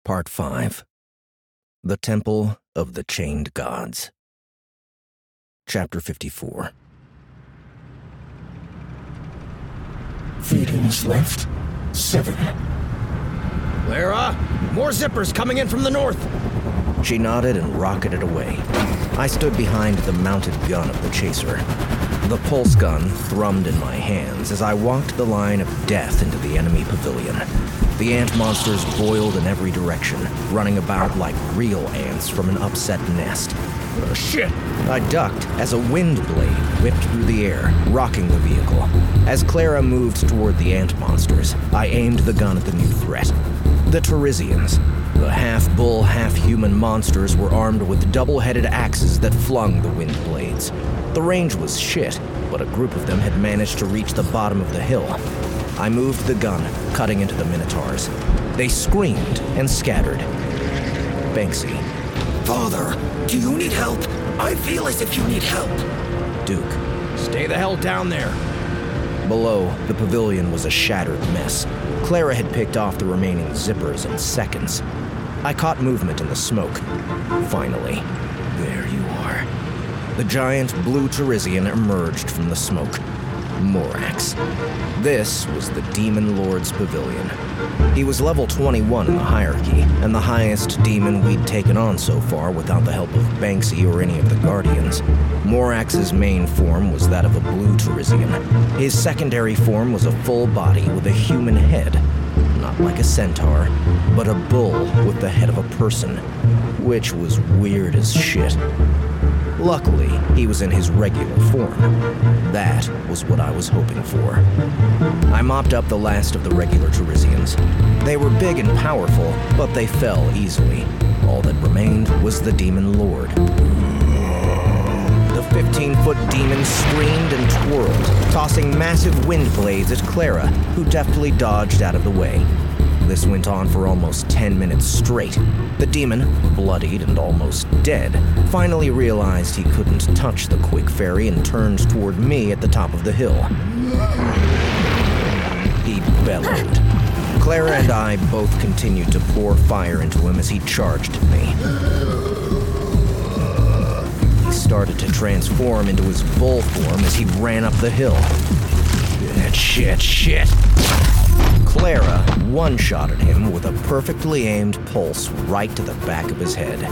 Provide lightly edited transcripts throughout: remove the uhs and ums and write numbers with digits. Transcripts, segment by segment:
Part 5. The Temple of the Chained Gods. Chapter 54. Feedings left. 7. Clara, more zippers coming in from the north. She nodded and rocketed away. I stood behind the mounted gun of the chaser. The pulse gun thrummed in my hands as I walked the line of death into the enemy pavilion. The ant monsters boiled in every direction, running about like real ants from an upset nest. Oh, shit! I ducked as a wind blade whipped through the air, rocking the vehicle. As Clara moved toward the ant monsters, I aimed the gun at the new threat. The Torizians. The half-bull, half-human monsters were armed with double-headed axes that flung the wind blades. The range was shit, but a group of them had managed to reach the bottom of the hill. I moved the gun, cutting into the Minotaurs. They screamed and scattered. Banksy. Father, do you need help? I feel as if you need help. Duke. Stay the hell down there. Below, the pavilion was a shattered mess. Clara had picked off the remaining zippers in seconds. I caught movement in the smoke. Finally, there you are. The giant blue Torizian emerged from the smoke. Morax. This was the Demon Lord's pavilion. He was level 21 in the hierarchy, and the highest demon we'd taken on so far without the help of Banksy or any of the Guardians. Morax's main form was that of a blue Torizian. His secondary form was a full body with a human head. Not like a centaur, but a bull with the head of a person, which was weird as shit. Luckily, he was in his regular form. That was what I was hoping for. I mopped up the last of the regular Torizians. They were big and powerful, but they fell easily. All that remained was the Demon Lord. The 15-foot demon screamed and twirled, tossing massive wind blades at Clara, who deftly dodged out of the way. This went on for almost 10 minutes straight. The demon, bloodied and almost dead, finally realized he couldn't touch the quick fairy and turned toward me at the top of the hill. He bellowed. Clara and I both continued to pour fire into him as he charged at me. He started to transform into his bull form as he ran up the hill. Shit. Clara one-shotted him with a perfectly aimed pulse right to the back of his head.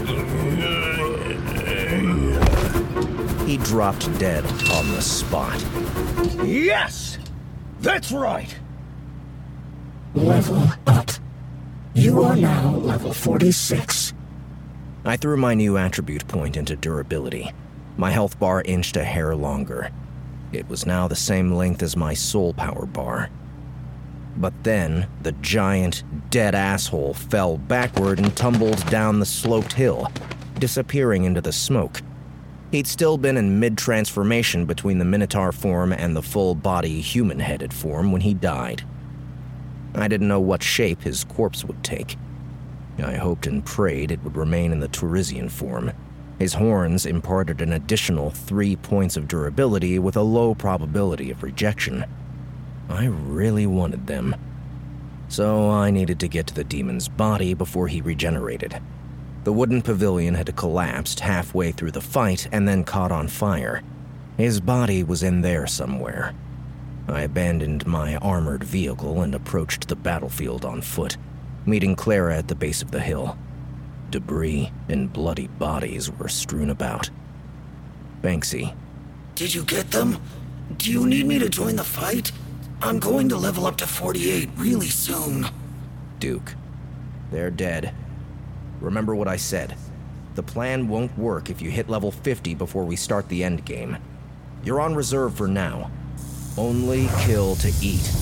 He dropped dead on the spot. Yes! That's right! Level up. You are now level 46. I threw my new attribute point into durability. My health bar inched a hair longer. It was now the same length as my soul power bar. But then, the giant, dead asshole fell backward and tumbled down the sloped hill, disappearing into the smoke. He'd still been in mid-transformation between the Minotaur form and the full-body, human-headed form when he died. I didn't know what shape his corpse would take. I hoped and prayed it would remain in the Torizian form. His horns imparted an additional 3 points of durability with a low probability of rejection. I really wanted them. So I needed to get to the demon's body before he regenerated. The wooden pavilion had collapsed halfway through the fight and then caught on fire. His body was in there somewhere. I abandoned my armored vehicle and approached the battlefield on foot, meeting Clara at the base of the hill. Debris and bloody bodies were strewn about. Banksy. Did you get them? Do you need me to join the fight? I'm going to level up to 48 really soon. Duke. They're dead. Remember what I said. The plan won't work if you hit level 50 before we start the endgame. You're on reserve for now. Only kill to eat.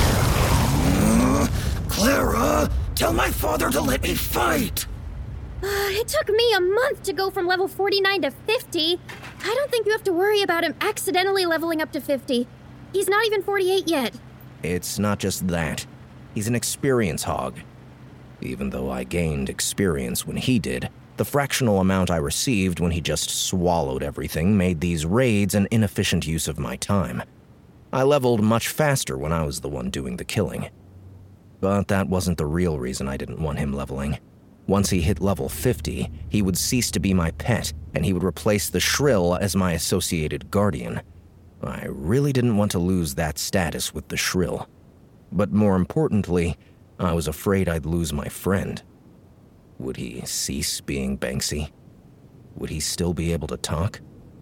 Clara, tell my father to let me fight. It took me a month to go from level 49 to 50. I don't think you have to worry about him accidentally leveling up to 50. He's not even 48 yet. It's not just that. He's an experience hog. Even though I gained experience when he did, the fractional amount I received when he just swallowed everything made these raids an inefficient use of my time. I leveled much faster when I was the one doing the killing. But that wasn't the real reason I didn't want him leveling. Once he hit level 50, he would cease to be my pet, and he would replace the Shrill as my associated guardian. I really didn't want to lose that status with the Shrill. But more importantly, I was afraid I'd lose my friend. Would he cease being Banksy? Would he still be able to talk?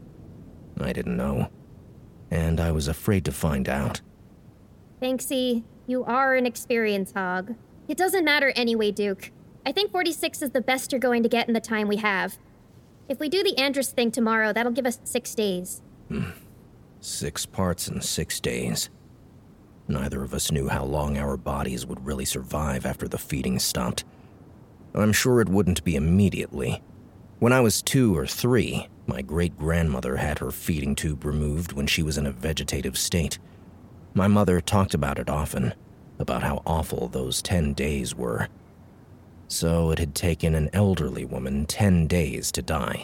I didn't know, and I was afraid to find out. Banksy, you are an experience hog. It doesn't matter anyway, Duke. I think 46 is the best you're going to get in the time we have. If we do the Andrus thing tomorrow, that'll give us 6 days. 6 parts in 6 days. Neither of us knew how long our bodies would really survive after the feeding stopped. I'm sure it wouldn't be immediately. When I was 2 or 3, my great-grandmother had her feeding tube removed when she was in a vegetative state. My mother talked about it often, about how awful those 10 days were. So it had taken an elderly woman 10 days to die.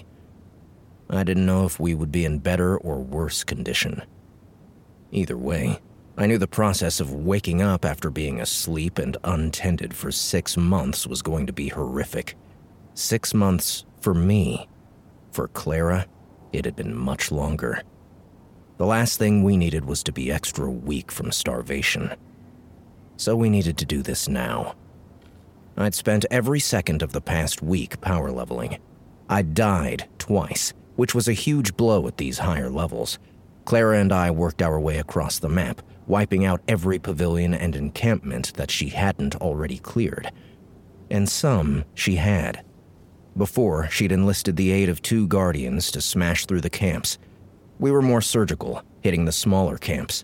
I didn't know if we would be in better or worse condition. Either way, I knew the process of waking up after being asleep and untended for 6 months was going to be horrific. 6 months for me. For Clara, it had been much longer. The last thing we needed was to be extra weak from starvation. So we needed to do this now. I'd spent every second of the past week power leveling. I'd died twice, which was a huge blow at these higher levels. Clara and I worked our way across the map, wiping out every pavilion and encampment that she hadn't already cleared. And some she had. Before, she'd enlisted the aid of 2 guardians to smash through the camps. We were more surgical, hitting the smaller camps.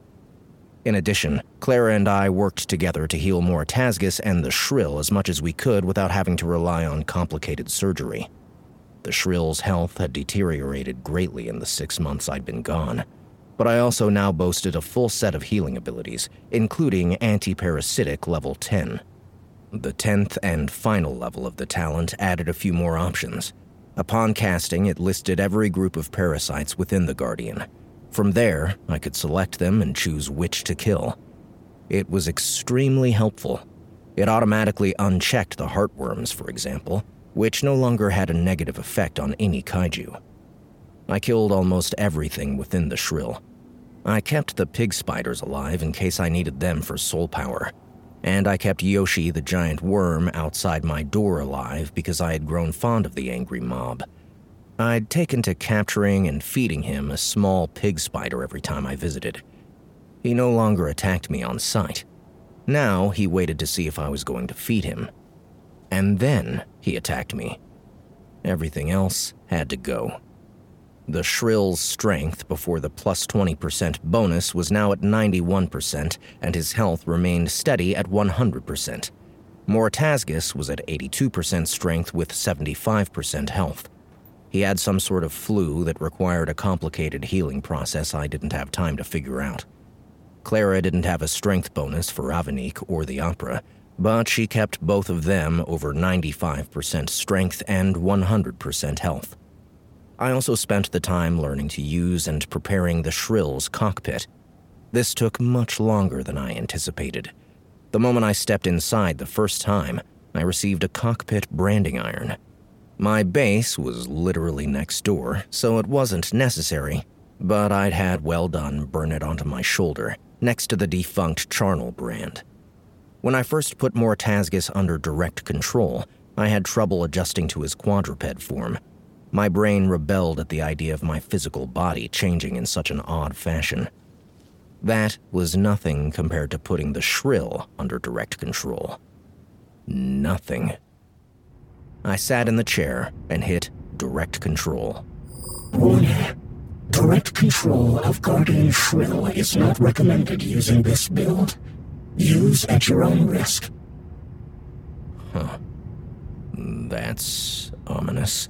In addition, Clara and I worked together to heal Moratazgus and the Shrill as much as we could without having to rely on complicated surgery. The Shrill's health had deteriorated greatly in the 6 months I'd been gone, but I also now boasted a full set of healing abilities, including anti-parasitic level 10. The 10th and final level of the talent added a few more options. Upon casting, it listed every group of parasites within the Guardian. From there, I could select them and choose which to kill. It was extremely helpful. It automatically unchecked the heartworms, for example, which no longer had a negative effect on any kaiju. I killed almost everything within the Shrill. I kept the pig spiders alive in case I needed them for soul power. And I kept Yoshi the giant worm outside my door alive because I had grown fond of the angry mob. I'd taken to capturing and feeding him a small pig spider every time I visited. He no longer attacked me on sight. Now he waited to see if I was going to feed him. And then he attacked me. Everything else had to go. The Shrill's strength before the plus 20% bonus was now at 91%, and his health remained steady at 100%. Moratazgus was at 82% strength with 75% health. He had some sort of flu that required a complicated healing process I didn't have time to figure out. Clara didn't have a strength bonus for Avanique or the Opera, but she kept both of them over 95% strength and 100% health. I also spent the time learning to use and preparing the Shrill's cockpit. This took much longer than I anticipated. The moment I stepped inside the first time, I received a cockpit branding iron. My base was literally next door, so it wasn't necessary, but I'd had Well Done burn it onto my shoulder, next to the defunct Charnel brand. When I first put Moratazgus under direct control, I had trouble adjusting to his quadruped form. My brain rebelled at the idea of my physical body changing in such an odd fashion. That was nothing compared to putting the Shrill under direct control. Nothing. I sat in the chair and hit direct control. Warning. Direct control of Guardian Shrill is not recommended using this build. Use at your own risk. Huh. That's ominous.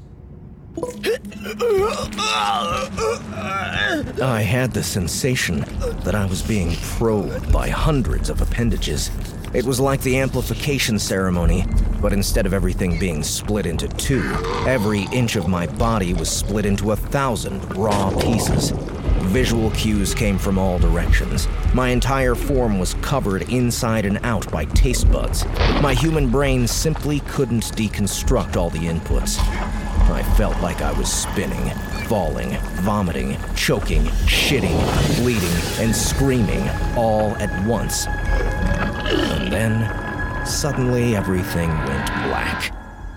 I had the sensation that I was being probed by hundreds of appendages. It was like the amplification ceremony, but instead of everything being split into 2, every inch of my body was split into 1,000 raw pieces. Visual cues came from all directions. My entire form was covered inside and out by taste buds. My human brain simply couldn't deconstruct all the inputs. I felt like I was spinning, falling, vomiting, choking, shitting, bleeding, and screaming all at once. And then, suddenly everything went black.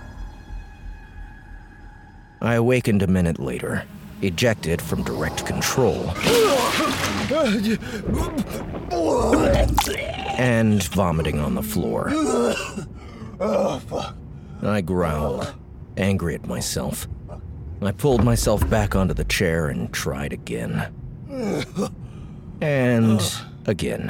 I awakened a minute later, ejected from direct control, and vomiting on the floor. I growled, angry at myself. I pulled myself back onto the chair and tried again. And again.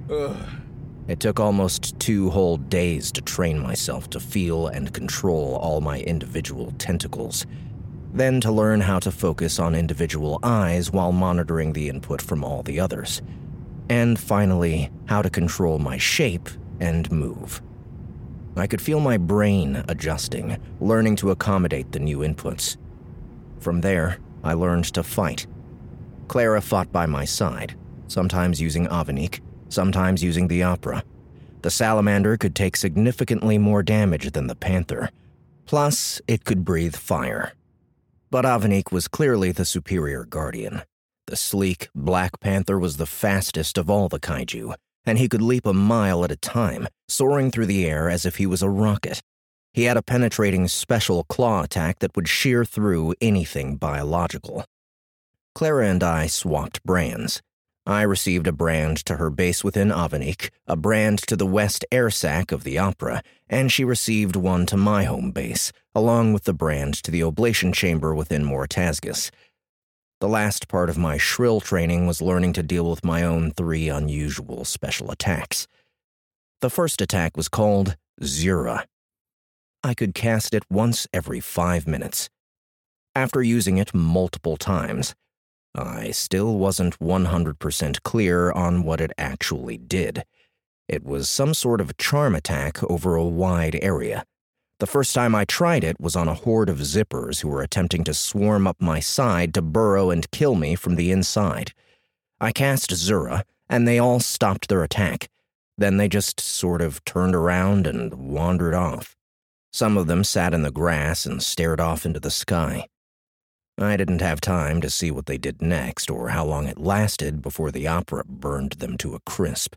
It took almost 2 whole days to train myself to feel and control all my individual tentacles, then to learn how to focus on individual eyes while monitoring the input from all the others, and finally, how to control my shape and move. I could feel my brain adjusting, learning to accommodate the new inputs. From there, I learned to fight. Clara fought by my side, sometimes using Avanique, sometimes using the Opera. The Salamander could take significantly more damage than the Panther. Plus, it could breathe fire. But Avanique was clearly the superior guardian. The sleek, Black Panther was the fastest of all the kaiju, and he could leap a mile at a time, soaring through the air as if he was a rocket. He had a penetrating special claw attack that would shear through anything biological. Clara and I swapped brands. I received a brand to her base within Avanique, a brand to the West Air Sac of the Opera, and she received one to my home base, along with the brand to the Oblation Chamber within Mortazgus. The last part of my shrill training was learning to deal with my own 3 unusual special attacks. The first attack was called Zura. I could cast it once every 5 minutes. After using it multiple times, I still wasn't 100% clear on what it actually did. It was some sort of charm attack over a wide area. The first time I tried it was on a horde of zippers who were attempting to swarm up my side to burrow and kill me from the inside. I cast Zura, and they all stopped their attack. Then they just sort of turned around and wandered off. Some of them sat in the grass and stared off into the sky. I didn't have time to see what they did next or how long it lasted before the Opera burned them to a crisp.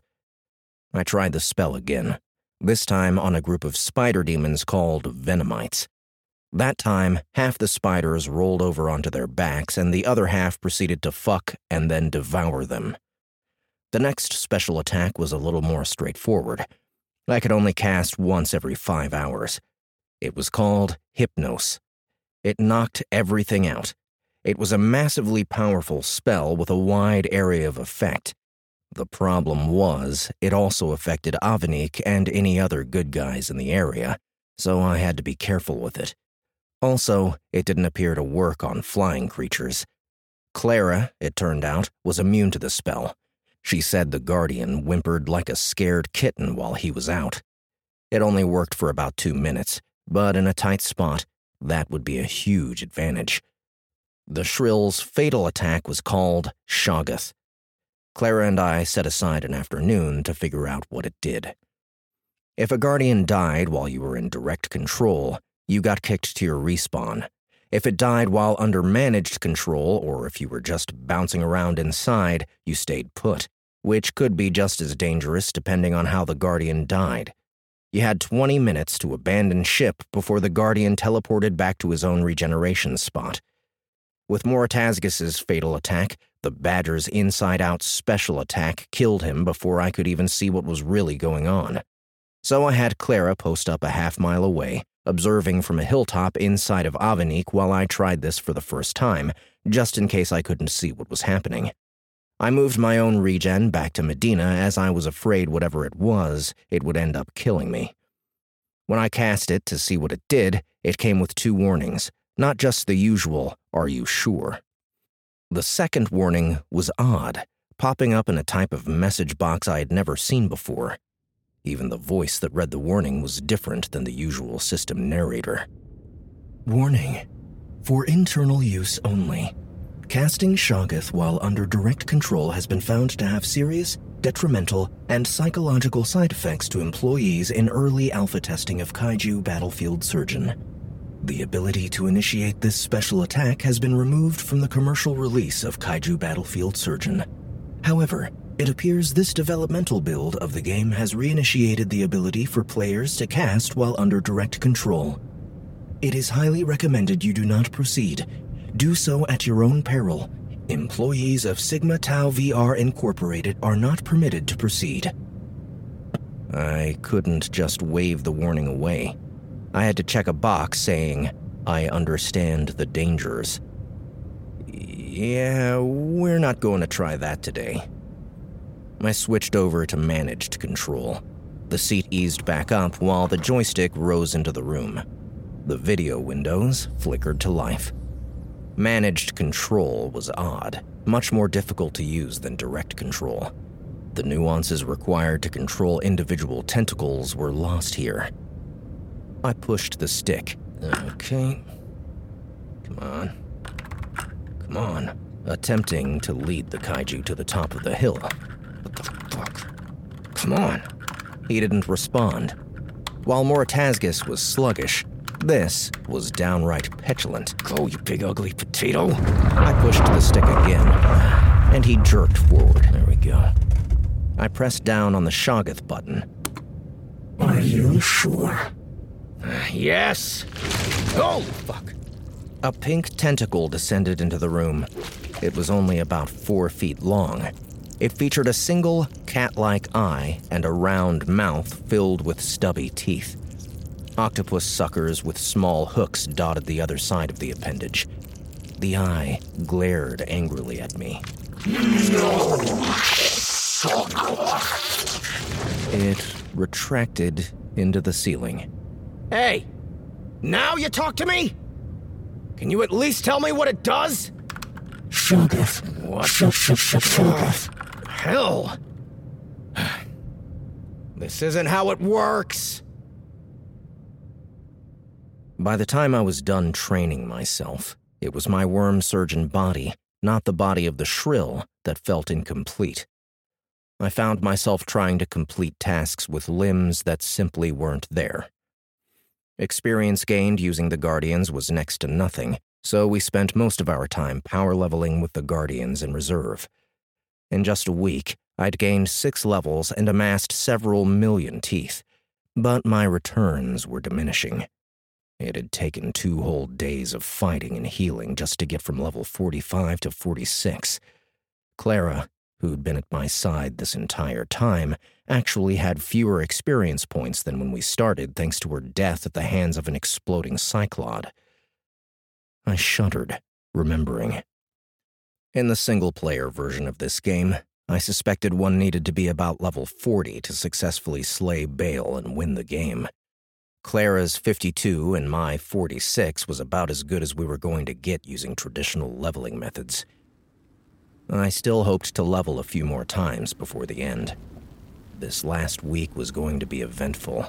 I tried the spell again, this time on a group of spider demons called Venomites. That time, half the spiders rolled over onto their backs and the other half proceeded to fuck and then devour them. The next special attack was a little more straightforward. I could only cast once every 5 hours. It was called Hypnos. It knocked everything out. It was a massively powerful spell with a wide area of effect. The problem was, it also affected Avanique and any other good guys in the area, so I had to be careful with it. Also, it didn't appear to work on flying creatures. Clara, it turned out, was immune to the spell. She said the Guardian whimpered like a scared kitten while he was out. It only worked for about 2 minutes, but in a tight spot, that would be a huge advantage. The Shrill's fatal attack was called Shoggoth. Clara and I set aside an afternoon to figure out what it did. If a Guardian died while you were in direct control, you got kicked to your respawn. If it died while under managed control, or if you were just bouncing around inside, you stayed put, which could be just as dangerous depending on how the Guardian died. You had 20 minutes to abandon ship before the Guardian teleported back to his own regeneration spot. With Mortazgus's fatal attack, the Badger's inside-out special attack killed him before I could even see what was really going on. So I had Clara post up a half-mile away, observing from a hilltop inside of Avanique while I tried this for the first time, just in case I couldn't see what was happening. I moved my own regen back to Medina as I was afraid whatever it was, it would end up killing me. When I cast it to see what it did, it came with 2 warnings, not just the usual, "Are you sure?" The second warning was odd, popping up in a type of message box I had never seen before. Even the voice that read the warning was different than the usual system narrator. "Warning. For internal use only. Casting Shoggoth while under direct control has been found to have serious, detrimental, and psychological side effects to employees in early alpha testing of Kaiju Battlefield Surgeon. The ability to initiate this special attack has been removed from the commercial release of Kaiju Battlefield Surgeon. However, it appears this developmental build of the game has reinitiated the ability for players to cast while under direct control. It is highly recommended you do not proceed. Do so at your own peril. Employees of Sigma Tau VR Incorporated are not permitted to proceed. I couldn't just wave the warning away. I had to check a box saying, I understand the dangers. Yeah, we're not going to try that today. I switched over to managed control. The seat eased back up while the joystick rose into the room. The video windows flickered to life. Managed control was odd, much more difficult to use than direct control. The nuances required to control individual tentacles were lost here. I pushed the stick. Okay. Come on. Attempting to lead the kaiju to the top of the hill. What the fuck? Come on. He didn't respond. While Moratazgus was sluggish, this was downright petulant. Go, you big ugly potato. I pushed the stick again, and he jerked forward. There we go. I pressed down on the Shoggoth button. Are you sure? Yes. Oh, fuck. A pink tentacle descended into the room. It was only about 4 feet long. It featured a single cat-like eye and a round mouth filled with stubby teeth. Octopus suckers with small hooks dotted the other side of the appendage. The eye glared angrily at me. No! It retracted into the ceiling. Hey, now you talk to me? Can you at least tell me what it does? Shoggoth. What? Shoggoth. Hell. This isn't how it works. By the time I was done training myself, it was my worm surgeon body, not the body of the Shrill, that felt incomplete. I found myself trying to complete tasks with limbs that simply weren't there. Experience gained using the Guardians was next to nothing, so we spent most of our time power leveling with the Guardians in reserve. In just a week, I'd gained 6 levels and amassed several million teeth, but my returns were diminishing. It had taken 2 whole days of fighting and healing just to get from level 45 to 46. Clara, who'd been at my side this entire time, actually had fewer experience points than when we started thanks to her death at the hands of an exploding cyclod. I shuddered, remembering. In the single-player version of this game, I suspected one needed to be about level 40 to successfully slay Bale and win the game. Clara's 52 and my 46 was about as good as we were going to get using traditional leveling methods. I still hoped to level a few more times before the end. This last week was going to be eventful.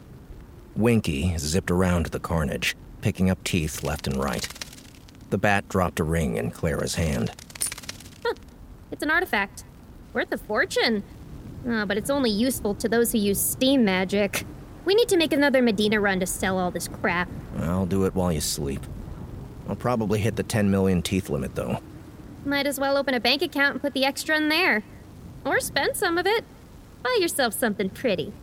Winky zipped around the carnage, picking up teeth left and right. The bat dropped a ring in Clara's hand. Huh. It's an artifact. Worth a fortune. But it's only useful to those who use steam magic. We need to make another Medina run to sell all this crap. I'll do it while you sleep. I'll probably hit the 10 million teeth limit, though. Might as well open a bank account and put the extra in there. Or spend some of it. Buy yourself something pretty.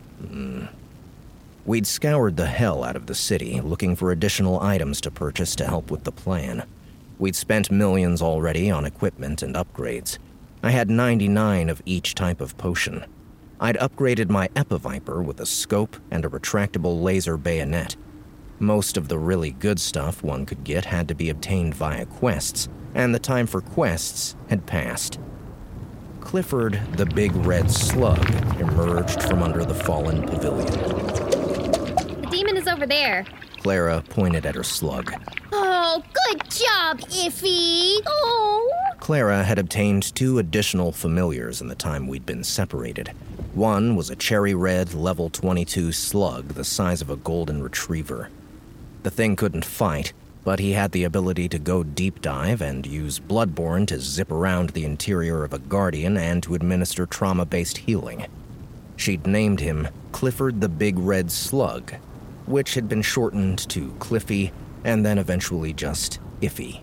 We'd scoured the hell out of the city, looking for additional items to purchase to help with the plan. We'd spent millions already on equipment and upgrades. I had 99 of each type of potion. I'd upgraded my Epiviper with a scope and a retractable laser bayonet. Most of the really good stuff one could get had to be obtained via quests, and the time for quests had passed. Clifford, the big red slug, emerged from under the fallen pavilion. The demon is over there. Clara pointed at her slug. Oh, good job, Iffy! Oh! Clara had obtained 2 additional familiars in the time we'd been separated. One was a cherry red level 22 slug the size of a golden retriever. The thing couldn't fight, but he had the ability to go deep dive and use Bloodborne to zip around the interior of a Guardian and to administer trauma-based healing. She'd named him Clifford the Big Red Slug, which had been shortened to Cliffy and then eventually just Iffy.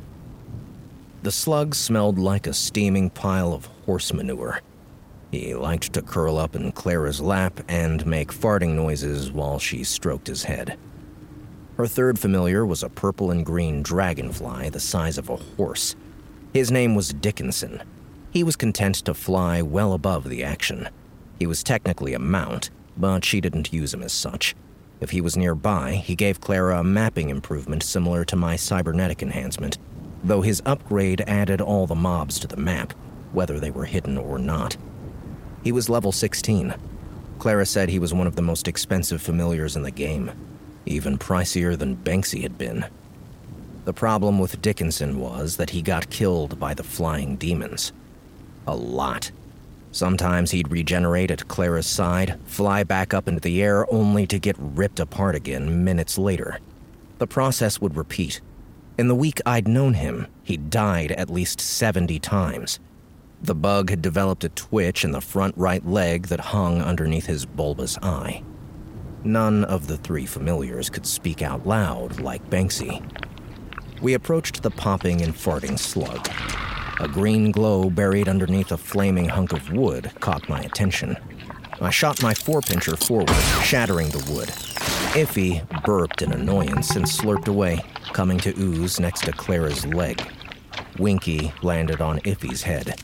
The slug smelled like a steaming pile of horse manure. He liked to curl up in Clara's lap and make farting noises while she stroked his head. Her third familiar was a purple and green dragonfly the size of a horse. His name was Dickinson. He was content to fly well above the action. He was technically a mount, but she didn't use him as such. If he was nearby, he gave Clara a mapping improvement similar to my cybernetic enhancement, though his upgrade added all the mobs to the map, whether they were hidden or not. He was level 16. Clara said he was one of the most expensive familiars in the game, even pricier than Banksy had been. The problem with Dickinson was that he got killed by the flying demons. A lot. Sometimes he'd regenerate at Clara's side, fly back up into the air only to get ripped apart again minutes later. The process would repeat. In the week I'd known him, he'd died at least 70 times. The bug had developed a twitch in the front right leg that hung underneath his bulbous eye. None of the three familiars could speak out loud like Banksy. We approached the popping and farting slug. A green glow buried underneath a flaming hunk of wood caught my attention. I shot my forepincher forward, shattering the wood. Iffy burped in annoyance and slurped away, coming to ooze next to Clara's leg. Winky landed on Iffy's head.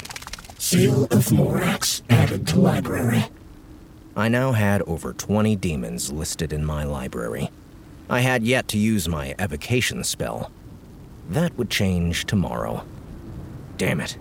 Seal of Morax added to library. I now had over 20 demons listed in my library. I had yet to use my evocation spell. That would change tomorrow. Damn it.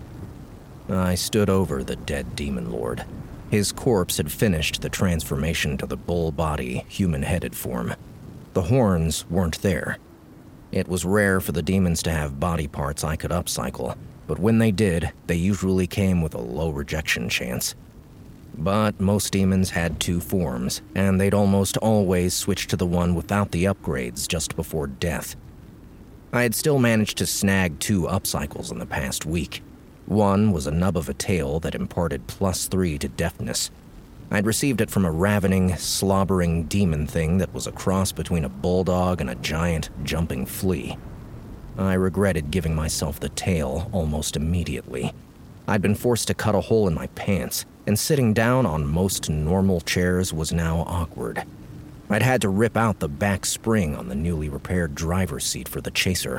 I stood over the dead demon lord. His corpse had finished the transformation to the bull-body, human-headed form. The horns weren't there. It was rare for the demons to have body parts I could upcycle, but when they did, they usually came with a low rejection chance. But most demons had two forms, and they'd almost always switch to the one without the upgrades just before death. I had still managed to snag 2 upcycles in the past week. One was a nub of a tail that imparted +3 to deafness. I'd received it from a ravening, slobbering demon thing that was a cross between a bulldog and a giant, jumping flea. I regretted giving myself the tail almost immediately. I'd been forced to cut a hole in my pants, and sitting down on most normal chairs was now awkward. I'd had to rip out the back spring on the newly repaired driver's seat for the chaser.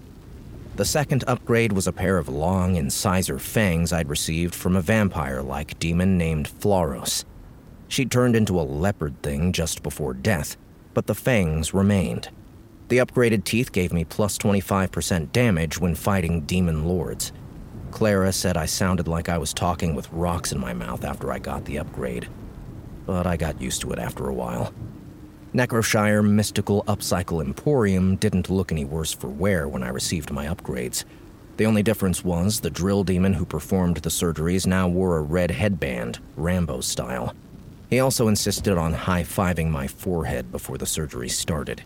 The second upgrade was a pair of long incisor fangs I'd received from a vampire-like demon named Floros. She'd turned into a leopard thing just before death, but the fangs remained. The upgraded teeth gave me plus 25% damage when fighting demon lords. Clara said I sounded like I was talking with rocks in my mouth after I got the upgrade, but I got used to it after a while. Necroshire Mystical Upcycle Emporium didn't look any worse for wear when I received my upgrades. The only difference was the drill demon who performed the surgeries now wore a red headband, Rambo style. He also insisted on high-fiving my forehead before the surgery started.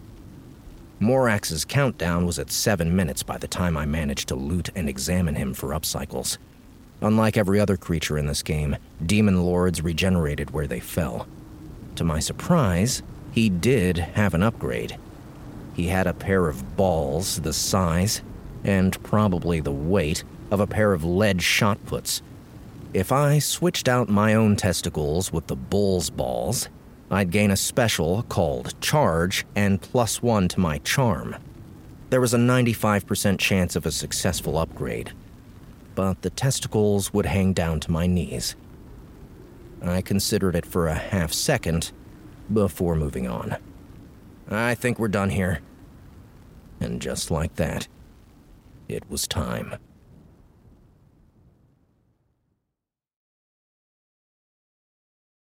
Morax's countdown was at 7 minutes by the time I managed to loot and examine him for upcycles. Unlike every other creature in this game, demon lords regenerated where they fell. To my surprise, he did have an upgrade. He had a pair of balls the size, and probably the weight, of a pair of lead shot puts. If I switched out my own testicles with the bull's balls, I'd gain a special called Charge and +1 to my charm. There was a 95% chance of a successful upgrade, but the testicles would hang down to my knees. I considered it for a half second before moving on. I think we're done here. And just like that, it was time.